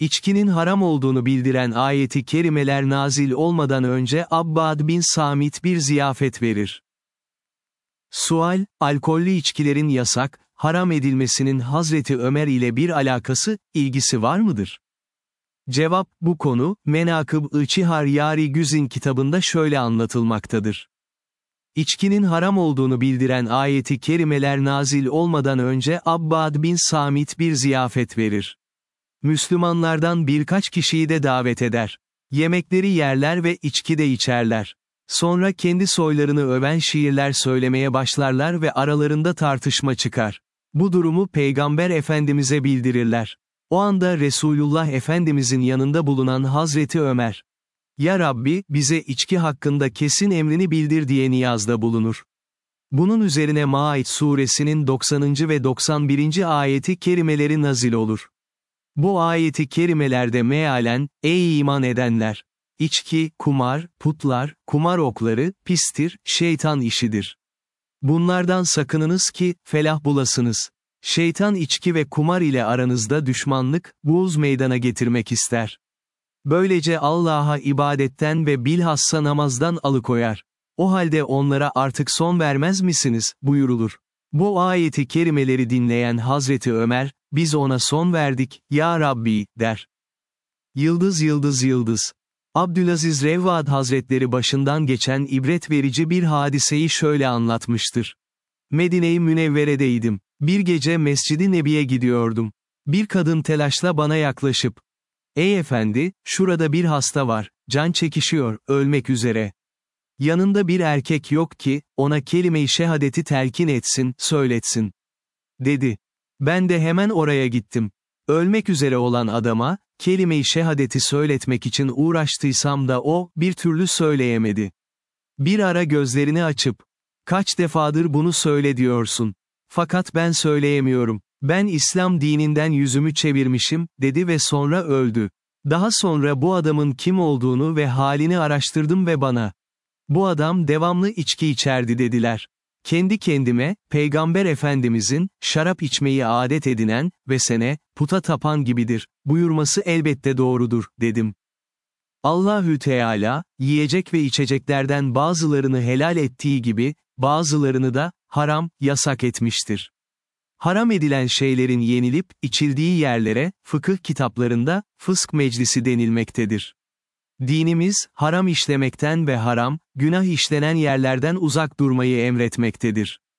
İçkinin haram olduğunu bildiren ayeti kerimeler nazil olmadan önce Abbad bin Samit bir ziyafet verir. Sual, alkollü içkilerin yasak, haram edilmesinin Hazreti Ömer ile bir alakası, ilgisi var mıdır? Cevap, bu konu, Menakıb-ı Çihar Yari Güzin kitabında şöyle anlatılmaktadır. İçkinin haram olduğunu bildiren ayeti kerimeler nazil olmadan önce Abbad bin Samit bir ziyafet verir. Müslümanlardan birkaç kişiyi de davet eder. Yemekleri yerler ve içki de içerler. Sonra kendi soylarını öven şiirler söylemeye başlarlar ve aralarında tartışma çıkar. Bu durumu Peygamber Efendimiz'e bildirirler. O anda Resulullah Efendimizin yanında bulunan Hazreti Ömer, "Ya Rabbi, bize içki hakkında kesin emrini bildir" diye niyazda bulunur. Bunun üzerine Maid suresinin 90. ve 91. ayeti kerimeleri nazil olur. Bu ayeti kerimelerde mealen, "Ey iman edenler! İçki, kumar, putlar, kumar okları, pistir, şeytan işidir. Bunlardan sakınınız ki, felah bulasınız. Şeytan içki ve kumar ile aranızda düşmanlık, buğz meydana getirmek ister. Böylece Allah'a ibadetten ve bilhassa namazdan alıkoyar. O halde onlara artık son vermez misiniz?" buyurulur. Bu ayeti kerimeleri dinleyen Hazreti Ömer, "Biz ona son verdik, ya Rabbi," der. Yıldız yıldız yıldız. Abdülaziz Revvad Hazretleri başından geçen ibret verici bir hadiseyi şöyle anlatmıştır. Medine-i Münevvere'deydim. Bir gece Mescid-i Nebi'ye gidiyordum. Bir kadın telaşla bana yaklaşıp, "Ey efendi, şurada bir hasta var, can çekişiyor, ölmek üzere. Yanında bir erkek yok ki, ona kelime-i şehadeti telkin etsin, söyletsin," dedi. Ben de hemen oraya gittim. Ölmek üzere olan adama, kelime-i şehadeti söyletmek için uğraştıysam da o, bir türlü söyleyemedi. Bir ara gözlerini açıp, "Kaç defadır bunu söyle diyorsun. Fakat ben söyleyemiyorum. Ben İslam dininden yüzümü çevirmişim," dedi ve sonra öldü. Daha sonra bu adamın kim olduğunu ve halini araştırdım ve bana, "Bu adam devamlı içki içerdi," dediler. Kendi kendime, Peygamber Efendimizin, şarap içmeyi adet edinen ve sene, puta tapan gibidir, buyurması elbette doğrudur, dedim. Allahü Teala, yiyecek ve içeceklerden bazılarını helal ettiği gibi, bazılarını da, haram, yasak etmiştir. Haram edilen şeylerin yenilip, içildiği yerlere, fıkıh kitaplarında, fısk meclisi denilmektedir. Dinimiz, haram işlemekten ve haram, günah işlenen yerlerden uzak durmayı emretmektedir.